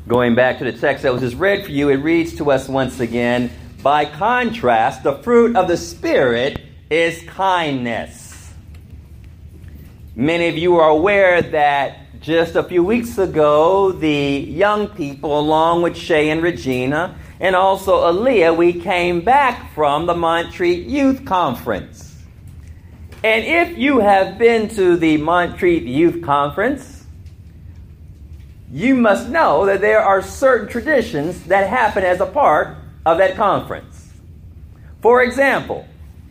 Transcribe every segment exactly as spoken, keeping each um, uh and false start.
Going back to the text that was just read for you, it reads to us once again, by contrast, the fruit of the Spirit is kindness. Many of you are aware that just a few weeks ago, the young people, along with Shay and Regina, and also Aaliyah, we came back from the Montreat Youth Conference. And if you have been to the Montreat Youth Conference, you must know that there are certain traditions that happen as a part of that conference. For example,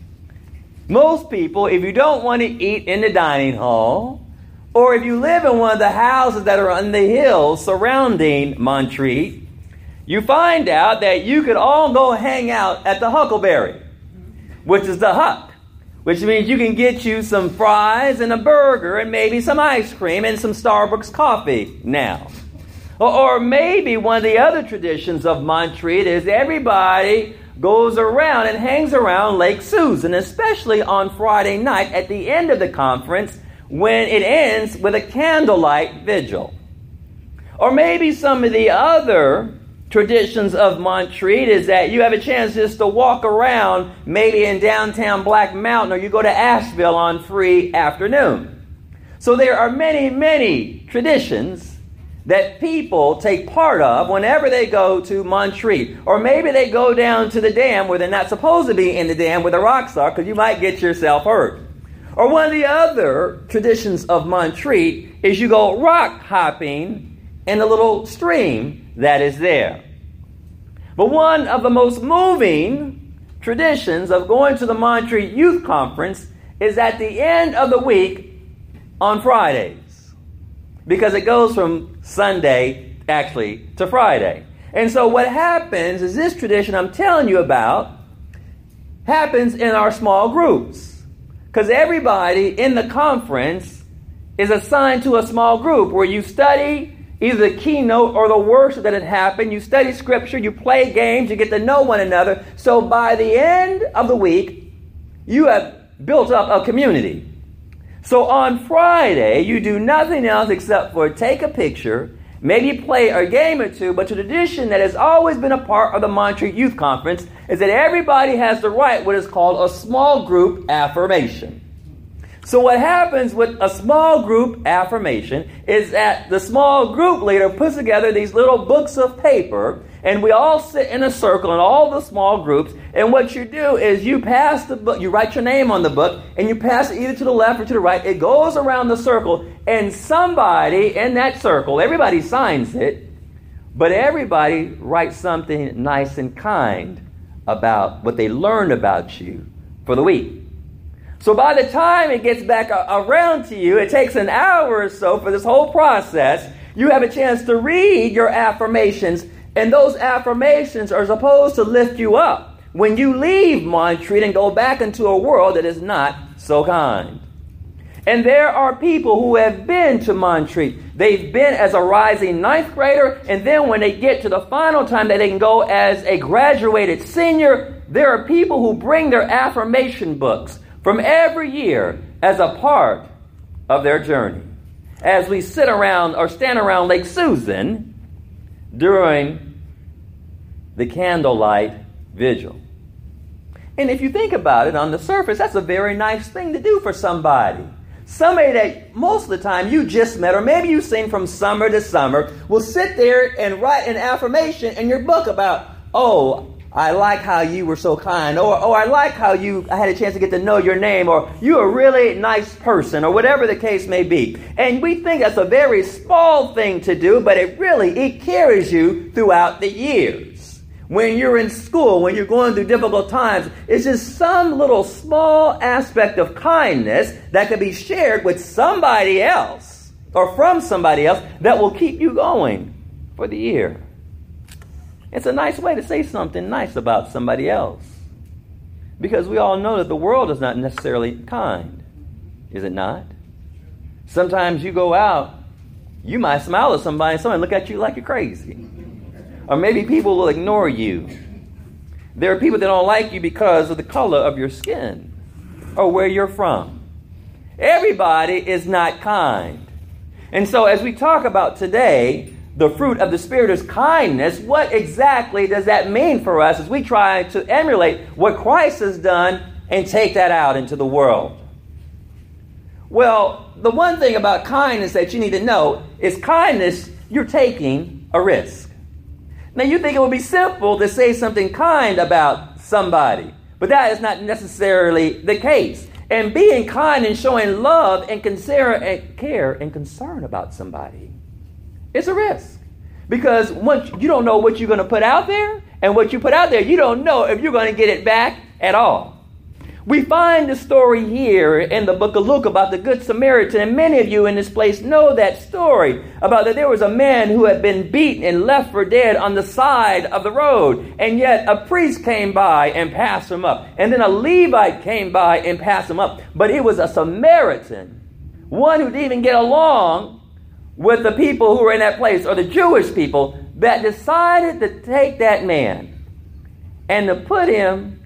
most people, if you don't want to eat in the dining hall, or if you live in one of the houses that are on the hills surrounding Montreat, you find out that you could all go hang out at the Huckleberry, which is the hut, which means you can get you some fries and a burger and maybe some ice cream and some Starbucks coffee now. Or, or maybe one of the other traditions of Montreat is everybody goes around and hangs around Lake Susan, especially on Friday night at the end of the conference when it ends with a candlelight vigil. Or maybe some of the other traditions of Montreat is that you have a chance just to walk around maybe in downtown Black Mountain, or you go to Asheville on free afternoon. So there are many, many traditions that people take part of whenever they go to Montreat. Or maybe they go down to the dam where they're not supposed to be in the dam where the rocks are, because you might get yourself hurt. Or one of the other traditions of Montreat is you go rock hopping in a little stream that is there. But one of the most moving traditions of going to the Montreat Youth Conference is at the end of the week on Fridays, because it goes from Sunday actually to Friday. And so what happens is this tradition I'm telling you about happens in our small groups, because everybody in the conference is assigned to a small group where you study either the keynote or the worship that had happened. You study scripture, you play games, you get to know one another. So by the end of the week, you have built up a community. So on Friday, you do nothing else except for take a picture, maybe play a game or two, but the tradition that has always been a part of the Montreat Youth Conference is that everybody has to write what is called a small group affirmation. So what happens with a small group affirmation is that the small group leader puts together these little books of paper, and we all sit in a circle in all the small groups, and what you do is you pass the book, you write your name on the book, and you pass it either to the left or to the right. It goes around the circle, and somebody in that circle, everybody signs it, but everybody writes something nice and kind about what they learned about you for the week. So by the time it gets back around to you, it takes an hour or so for this whole process. You have a chance to read your affirmations, and those affirmations are supposed to lift you up when you leave Montreat and go back into a world that is not so kind. And there are people who have been to Montreat. They've been as a rising ninth grader, and then when they get to the final time that they can go as a graduated senior, there are people who bring their affirmation books from every year as a part of their journey, as we sit around or stand around Lake Susan during the candlelight vigil. And if you think about it on the surface, that's a very nice thing to do for somebody. Somebody that most of the time you just met, or maybe you've seen from summer to summer, will sit there and write an affirmation in your book about, oh, I like how you were so kind, or, or I like how you I had a chance to get to know your name, or you're a really nice person, or whatever the case may be. And we think that's a very small thing to do, but it really, it carries you throughout the years. When you're in school, when you're going through difficult times, it's just some little small aspect of kindness that can be shared with somebody else, or from somebody else, that will keep you going for the year. It's a nice way to say something nice about somebody else, because we all know that the world is not necessarily kind, is it not? Sometimes you go out, you might smile at somebody, and somebody look at you like you're crazy. Or maybe people will ignore you. There are people that don't like you because of the color of your skin or where you're from. Everybody is not kind. And so as we talk about today, the fruit of the Spirit is kindness, what exactly does that mean for us as we try to emulate what Christ has done and take that out into the world? Well, the one thing about kindness that you need to know is kindness, you're taking a risk. Now, you think it would be simple to say something kind about somebody, but that is not necessarily the case. And being kind and showing love and consider and care and concern about somebody, it's a risk. Because once you don't know what you're going to put out there, and what you put out there, you don't know if you're going to get it back at all. We find the story here in the book of Luke about the Good Samaritan, and many of you in this place know that story about that there was a man who had been beaten and left for dead on the side of the road, and yet a priest came by and passed him up, and then a Levite came by and passed him up, but he was a Samaritan, one who didn't even get along with the people who were in that place, or the Jewish people, that decided to take that man and to put him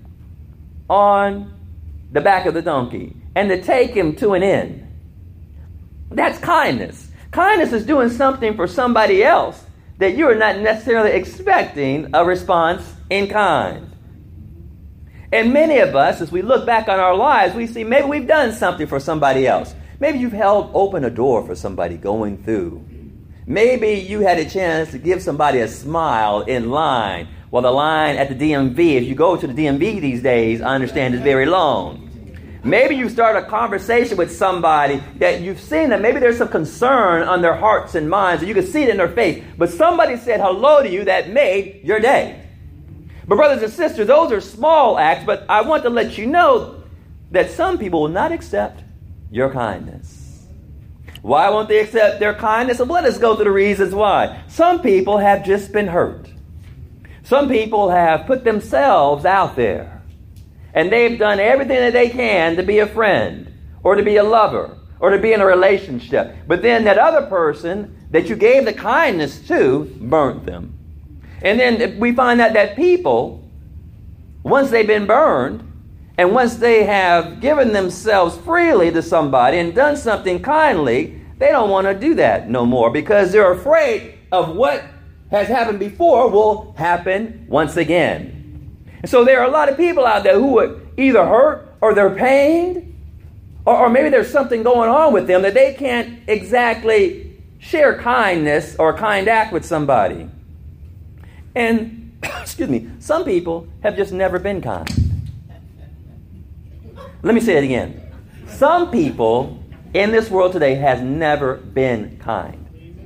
on the back of the donkey and to take him to an inn. That's kindness. Kindness is doing something for somebody else that you are not necessarily expecting a response in kind. And many of us, as we look back on our lives, we see maybe we've done something for somebody else. Maybe you've held open a door for somebody going through. Maybe you had a chance to give somebody a smile in line. Well, the line at the D M V, if you go to the D M V these days, I understand is very long. Maybe you start a conversation with somebody that you've seen that maybe there's some concern on their hearts and minds, and you can see it in their face. But somebody said hello to you that made your day. But brothers and sisters, those are small acts, but I want to let you know that some people will not accept your kindness. Why won't they accept their kindness? Well, let us go through the reasons why. Some people have just been hurt. Some people have put themselves out there, and they've done everything that they can to be a friend or to be a lover or to be in a relationship. But then that other person that you gave the kindness to burnt them. And then we find out that people, once they've been burned, and once they have given themselves freely to somebody and done something kindly, they don't want to do that no more because they're afraid of what has happened before will happen once again. And so there are a lot of people out there who are either hurt or they're pained, or, or maybe there's something going on with them that they can't exactly share kindness or a kind act with somebody. And, excuse me, some people have just never been kind. Let me say it again. Some people in this world today has never been kind.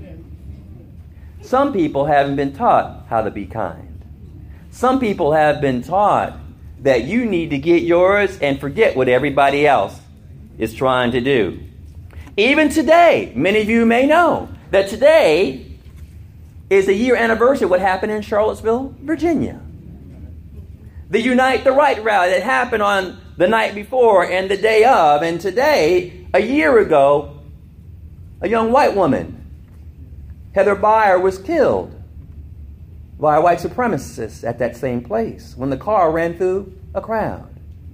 Some people haven't been taught how to be kind. Some people have been taught that you need to get yours and forget what everybody else is trying to do. Even today, many of you may know that today is the year anniversary of what happened in Charlottesville, Virginia. The Unite the Right rally that happened on the night before and the day of. And today, a year ago, a young white woman, Heather Byer, was killed by a white supremacist at that same place when the car ran through a crowd.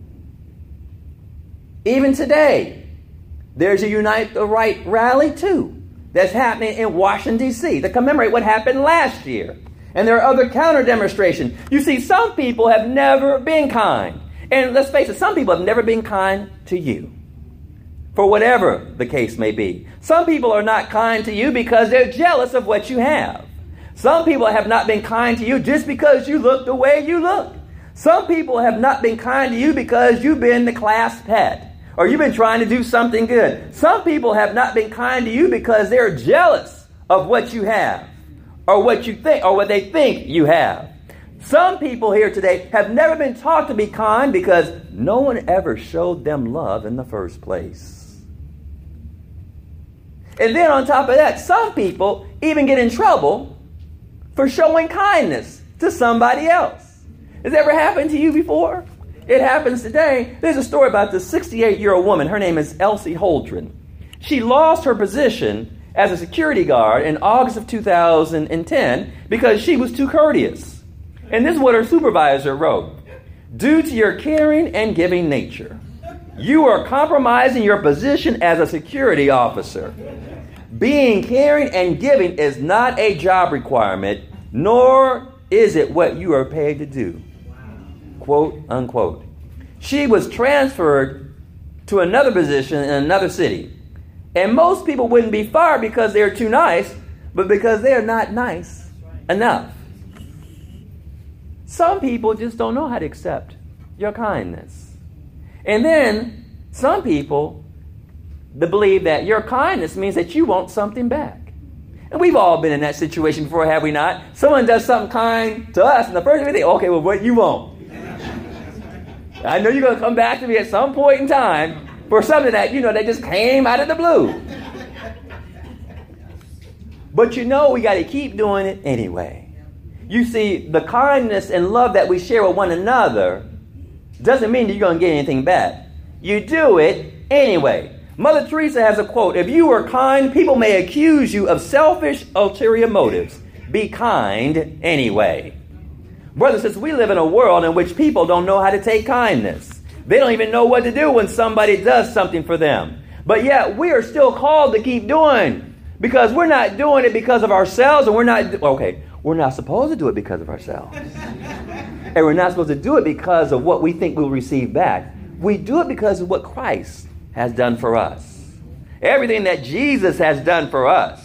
Even today, there's a Unite the Right rally too that's happening in Washington, D C to commemorate what happened last year. And there are other counter demonstrations. You see, some people have never been kind. And let's face it, some people have never been kind to you, for whatever the case may be. Some people are not kind to you because they're jealous of what you have. Some people have not been kind to you just because you look the way you look. Some people have not been kind to you because you've been the class pet, or you've been trying to do something good. Some people have not been kind to you because they're jealous of what you have, or what you think, or what they think you have. Some people here today have never been taught to be kind because no one ever showed them love in the first place. And then on top of that, some people even get in trouble for showing kindness to somebody else. Has that ever happened to you before? It happens today. There's a story about this sixty-eight-year-old woman. Her name is Elsie Holdren. She lost her position as a security guard in August of two thousand ten because she was too courteous. And this is what her supervisor wrote. Due to your caring and giving nature, you are compromising your position as a security officer. Being caring and giving is not a job requirement, nor is it what you are paid to do. Quote, unquote. She was transferred to another position in another city. And most people wouldn't be fired because they're too nice, but because they're not nice enough. Some people just don't know how to accept your kindness. And then some people they believe that your kindness means that you want something back. And we've all been in that situation before, have we not? Someone does something kind to us, and the first thing we think, okay, well, what you want? I know you're going to come back to me at some point in time for something that, you know, that just came out of the blue. But you know we got to keep doing it anyway. You see, the kindness and love that we share with one another doesn't mean that you're going to get anything back. You do it anyway. Mother Teresa has a quote, if you are kind, people may accuse you of selfish, ulterior motives. Be kind anyway. Brothers and sisters, we live in a world in which people don't know how to take kindness. They don't even know what to do when somebody does something for them. But yet we are still called to keep doing, because we're not doing it because of ourselves, and we're not, okay, we're not supposed to do it because of ourselves. And we're not supposed to do it because of what we think we'll receive back. We do it because of what Christ has done for us. Everything that Jesus has done for us.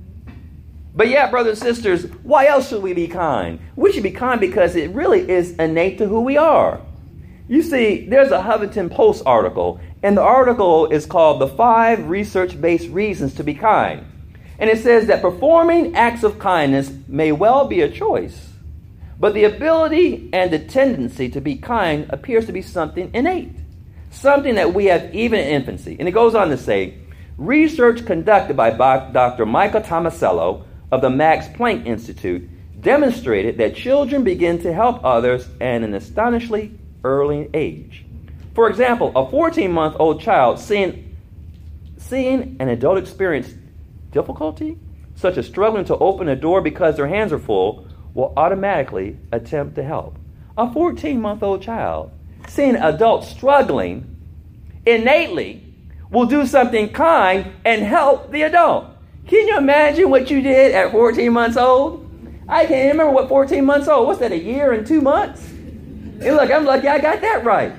But yeah, brothers and sisters, why else should we be kind? We should be kind because it really is innate to who we are. You see, there's a Huffington Post article, and the article is called The Five Research-Based Reasons to Be Kind. And it says that performing acts of kindness may well be a choice, but the ability and the tendency to be kind appears to be something innate, something that we have even in infancy. And it goes on to say, research conducted by Doctor Michael Tomasello of the Max Planck Institute demonstrated that children begin to help others at an astonishingly early age. For example, a fourteen-month-old child seeing, seeing an adult experience difficulty, such as struggling to open a door because their hands are full, will automatically attempt to help. A fourteen-month-old child seeing adults struggling innately will do something kind and help the adult. Can you imagine what you did at fourteen months old? I can't remember what fourteen months old. What's that, a year and two months? And look, I'm lucky I got that right.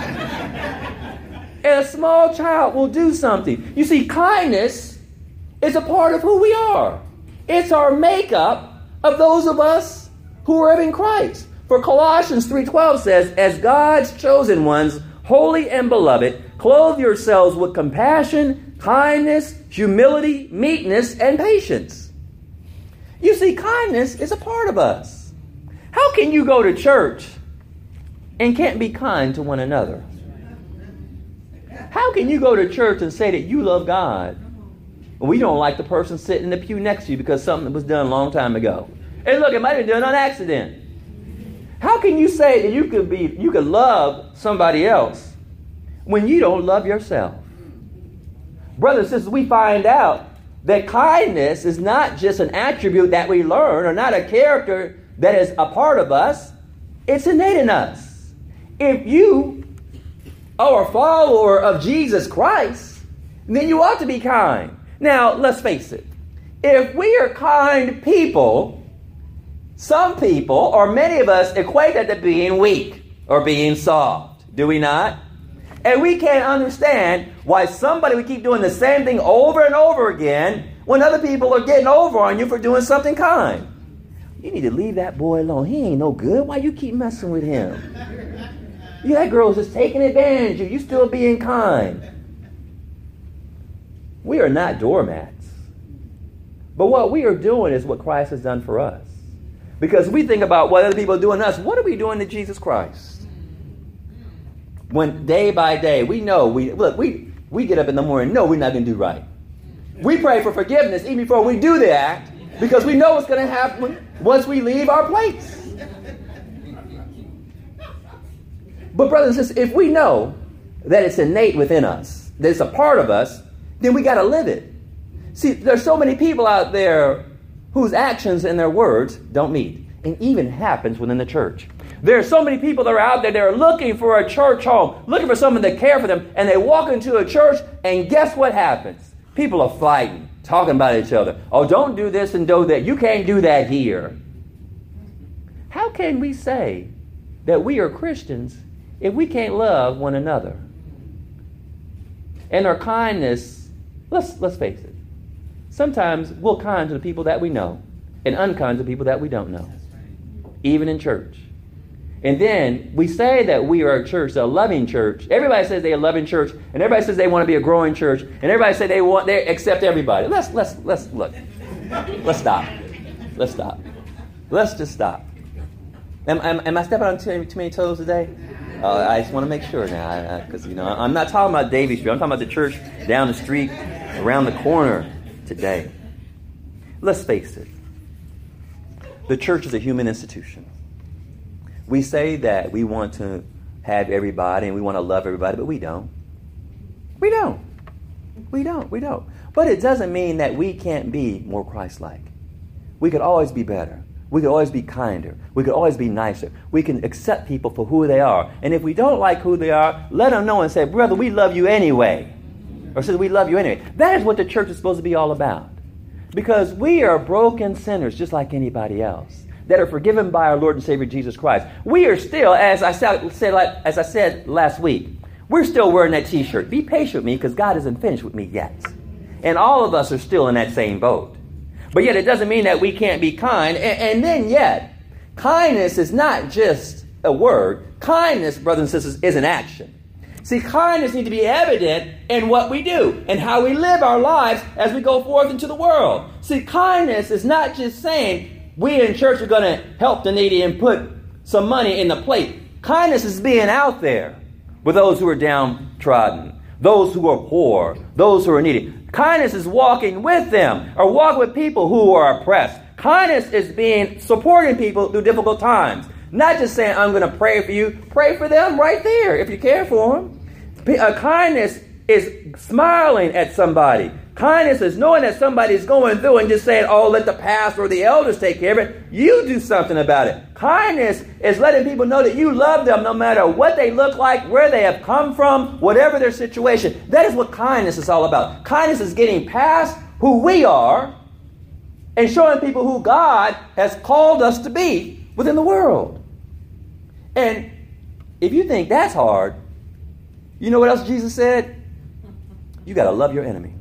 And a small child will do something. You see, kindness is a part of who we are. It's our makeup of those of us who are in Christ. For Colossians three twelve says, as God's chosen ones, holy and beloved, clothe yourselves with compassion, kindness, humility, meekness, and patience. You see, kindness is a part of us. How can you go to church and can't be kind to one another? How can you go to church and say that you love God, but we don't like the person sitting in the pew next to you because something was done a long time ago? And look, it might have been done on accident. How can you say that you could be, you could love somebody else when you don't love yourself? Brothers and sisters, we find out that kindness is not just an attribute that we learn, or not a character that is a part of us. It's innate in us. If you are a follower of Jesus Christ, then you ought to be kind. Now, let's face it. If we are kind people, some people, or many of us, equate that to being weak or being soft. Do we not? And we can't understand why somebody would keep doing the same thing over and over again when other people are getting over on you for doing something kind. You need to leave that boy alone. He ain't no good. Why you keep messing with him? You, that girl's just taking advantage of you. You still being kind. We are not doormats. But what we are doing is what Christ has done for us. Because we think about what other people are doing to us. What are we doing to Jesus Christ? When day by day, we know, we look, we, we get up in the morning, no, we're not going to do right. We pray for forgiveness even before we do the act, because we know what's going to happen once we leave our place. But brothers and sisters, if we know that it's innate within us, that it's a part of us, then we got to live it. See, there's so many people out there whose actions and their words don't meet. And even happens within the church. There are so many people that are out there that are looking for a church home, looking for someone to care for them, and they walk into a church, and guess what happens? People are fighting. talking about each other. Oh, don't do this and do that. You can't do that here. How can we say that we are Christians if we can't love one another? And our kindness, let's let's face it, sometimes we'll kind to the people that we know and unkind to people that we don't know, even in church. And then we say that we are a church, a loving church. Everybody says they're a loving church, and everybody says they want to be a growing church, and everybody says they want they accept everybody. Let's let's let's look. Let's stop. Let's stop. Let's just stop. Am, am, am I stepping on too, too many toes today? Uh, I just want to make sure now, because you know I'm not talking about Davie Street. I'm talking about the church down the street, around the corner today. Let's face it. The church is a human institution. We say that we want to have everybody and we want to love everybody, but we don't. We don't. We don't. We don't. But it doesn't mean that we can't be more Christ-like. We could always be better. We could always be kinder. We could always be nicer. We can accept people for who they are. And if we don't like who they are, let them know and say, brother, we love you anyway. Or say, we love you anyway. That is what the church is supposed to be all about. Because we are broken sinners just like anybody else that are forgiven by our Lord and Savior Jesus Christ. We are still, as I said, as I said last week, we're still wearing that t-shirt. Be patient with me because God isn't finished with me yet. And all of us are still in that same boat. But yet it doesn't mean that we can't be kind. And, and then yet, kindness is not just a word. Kindness, brothers and sisters, is an action. See, kindness needs to be evident in what we do and how we live our lives as we go forth into the world. See, kindness is not just saying, we in church are going to help the needy and put some money in the plate. Kindness is being out there with those who are downtrodden, those who are poor, those who are needy. Kindness is walking with them or walking with people who are oppressed. Kindness is being supporting people through difficult times. Not just saying, I'm going to pray for you. Pray for them right there if you care for them. Uh, kindness is smiling at somebody. Kindness is knowing that somebody is going through and just saying, oh, let the pastor or the elders take care of it. You do something about it. Kindness is letting people know that you love them no matter what they look like, where they have come from, whatever their situation. That is what kindness is all about. Kindness is getting past who we are and showing people who God has called us to be within the world. And if you think that's hard, you know what else Jesus said? You got to love your enemy.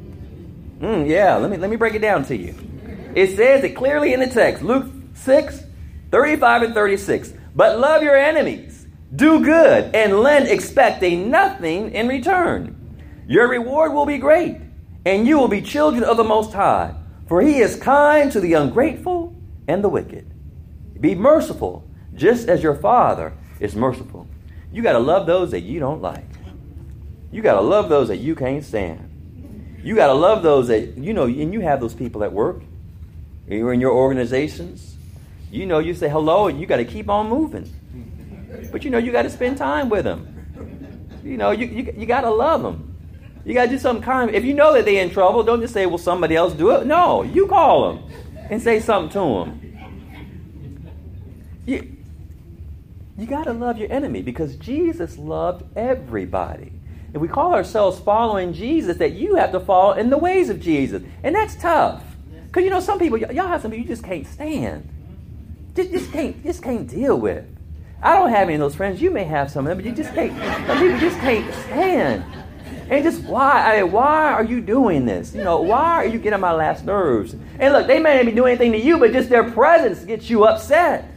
Mm, yeah, let me let me break it down to you. It says it clearly in the text, Luke six, thirty-five and thirty-six. But love your enemies, do good, and lend expecting nothing in return. Your reward will be great, and you will be children of the Most High, for he is kind to the ungrateful and the wicked. Be merciful, just as your Father is merciful. You got to love those that you don't like. You got to love those that you can't stand. You got to love those that, you know, and you have those people at work. You're in your organizations. You know, you say hello and you got to keep on moving. But, you know, you got to spend time with them. You know, you, you, you got to love them. You got to do something kind. If you know that they're in trouble, don't just say, well, somebody else do it. No, you call them and say something to them. You, you got to love your enemy because Jesus loved everybody. If we call ourselves following Jesus, that you have to follow in the ways of Jesus. And that's tough. Because, you know, some people, y- y'all have some people you just can't stand. Just, just, can't, just can't deal with. I don't have any of those friends. You may have some of them, but you just can't, some people just can't stand. And just why? I mean, why are you doing this? You know, why are you getting on my last nerves? And look, they may not be doing anything to you, but just their presence gets you upset.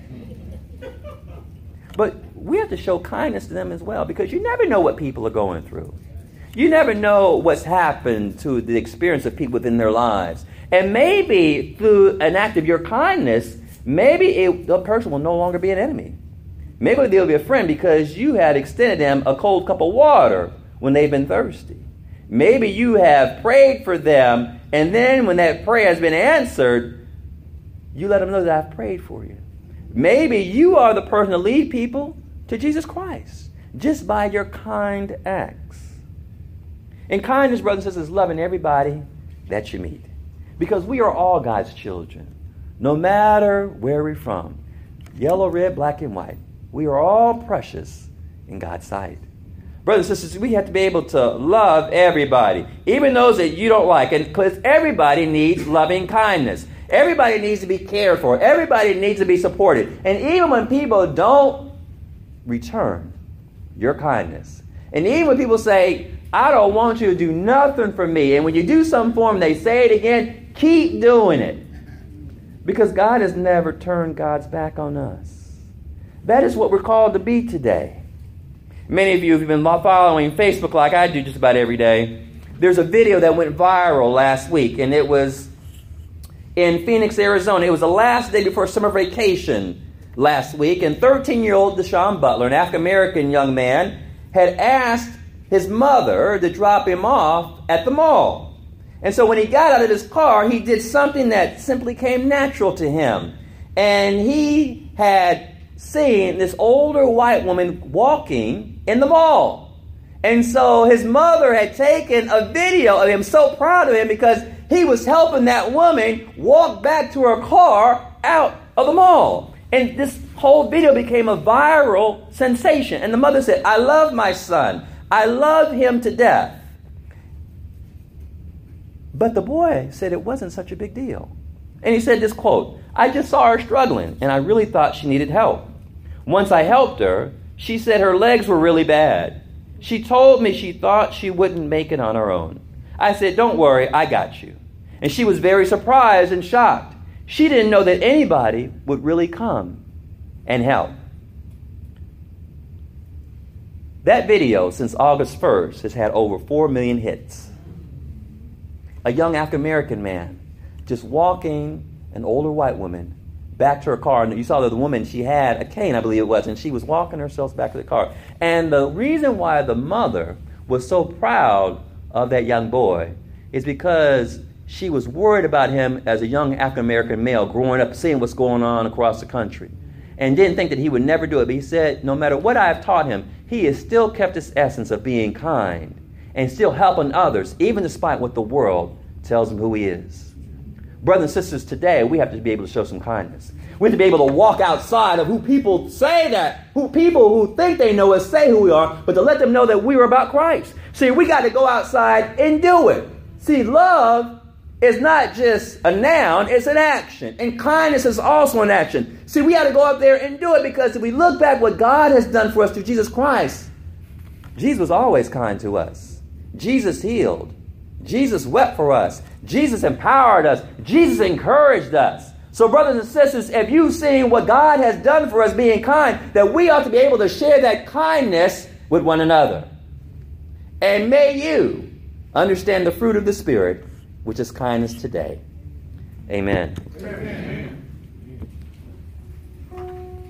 But we have to show kindness to them as well, because you never know what people are going through. You never know what's happened to the experience of people within their lives. And maybe through an act of your kindness, maybe it, the person will no longer be an enemy. Maybe they'll be a friend because you had extended them a cold cup of water when they've been thirsty. Maybe you have prayed for them, and then when that prayer has been answered, you let them know that I've prayed for you. Maybe you are the person to lead people to Jesus Christ just by your kind acts. And kindness, brothers and sisters, is loving everybody that you meet. Because we are all God's children, no matter where we're from. Yellow, red, black, and white. We are all precious in God's sight. Brothers and sisters, we have to be able to love everybody, even those that you don't like. And because everybody needs loving kindness. Everybody needs to be cared for. Everybody needs to be supported. And even when people don't return your kindness, and even when people say, I don't want you to do nothing for me, and when you do something for them, they say it again, keep doing it. Because God has never turned God's back on us. That is what we're called to be today. Many of you have been following Facebook like I do just about every day. There's a video that went viral last week, and it was in Phoenix, Arizona. It was the last day before summer vacation last week, and thirteen-year-old Deshaun Butler, an African-American young man, had asked his mother to drop him off at the mall. And so when he got out of his car, he did something that simply came natural to him. And he had seen this older white woman walking in the mall. And so his mother had taken a video of him, so proud of him because he was helping that woman walk back to her car out of the mall. And this whole video became a viral sensation. And the mother said, I love my son. I love him to death. But the boy said it wasn't such a big deal. And he said this quote, I just saw her struggling and I really thought she needed help. Once I helped her, she said her legs were really bad. She told me she thought she wouldn't make it on her own. I said, don't worry, I got you. And she was very surprised and shocked. She didn't know that anybody would really come and help. That video, since August first, has had over four million hits. A young African-American man just walking an older white woman back to her car. And you saw that the woman, she had a cane, I believe it was, and she was walking herself back to the car. And the reason why the mother was so proud of that young boy is because she was worried about him as a young African-American male growing up, seeing what's going on across the country, and didn't think that he would never do it. But he said, no matter what I've taught him, he has still kept his essence of being kind and still helping others, even despite what the world tells him who he is. Brothers and sisters, today we have to be able to show some kindness. We have to be able to walk outside of who people say that, who people who think they know us say who we are, but to let them know that we are about Christ. See, we got to go outside and do it. See, love is not just a noun, it's an action. And kindness is also an action. See, we got to go out there and do it because if we look back what God has done for us through Jesus Christ, Jesus was always kind to us. Jesus healed. Jesus wept for us. Jesus empowered us. Jesus encouraged us. So brothers and sisters, if you've seen what God has done for us being kind, that we ought to be able to share that kindness with one another. And may you understand the fruit of the Spirit, which is kindness today. Amen. Amen.